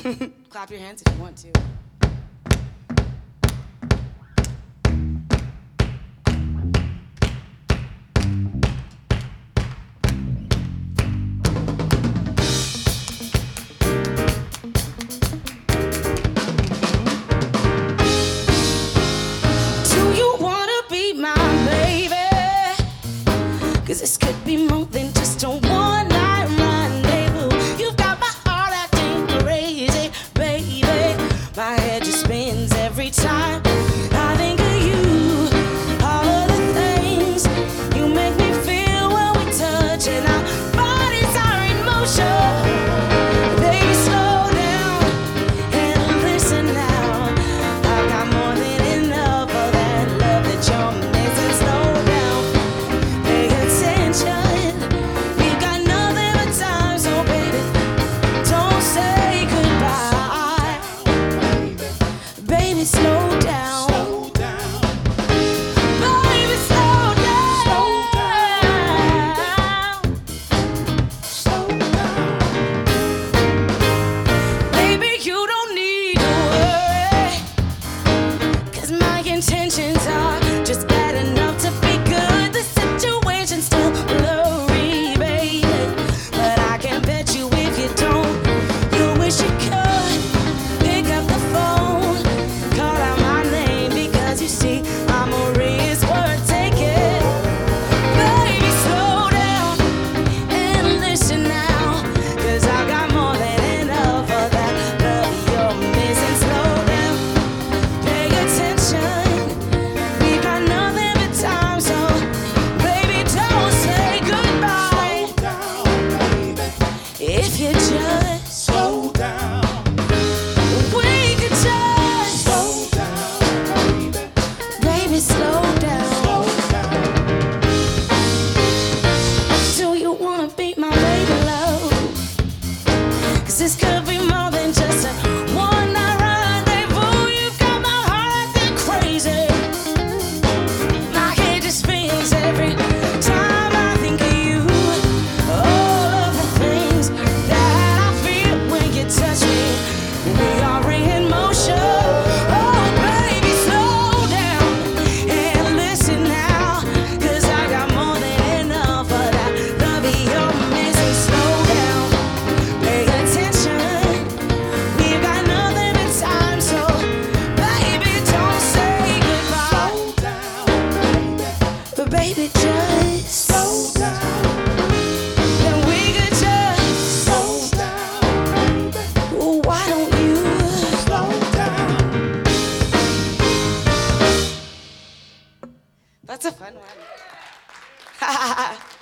Clap your hands if you want to. Cause this could be more than just a one-night rendezvous. You've got my heart acting crazy, baby. My head just spins every time I think of you. All of the things you make me feel when we touch, and our bodies are in motion. Baby, slow down and listen now. I've got more than enough of that love that you're missing. Slow down, pay attention. We've got nothing but time, so baby, don't say goodbye. Baby, slow down. Baby, slow down. Baby, you don't need to worry, 'cause my intentions are just bad enough to be good. The situation's still blurry, baby, but I can bet you if you don't, you wish you could pick up the phone, call out my name, because you see I'm a risk worth taking. Baby, slow down and listen now, 'cause I got more than enough of that love you're missing. Slow down, pay attention. We've got nothing but time, so baby, don't say goodbye. If you just Slow down, we could just slow down, baby, slow down. slow down. Do you wanna be my baby love? 'Cause this could be more than just a one-night rendezvous. You've got my heart acting crazy. My head just spins every time I think of you. All of the things that I feel when you touch me, we are in motion. Oh, baby, slow down and listen now, 'cause I got more than enough of that love you're missing. Slow down, pay attention. We've got nothing but time, so baby, don't say goodbye. But baby, just Slow down, then we could just slow down, why don't you? slow down. That's a fun one.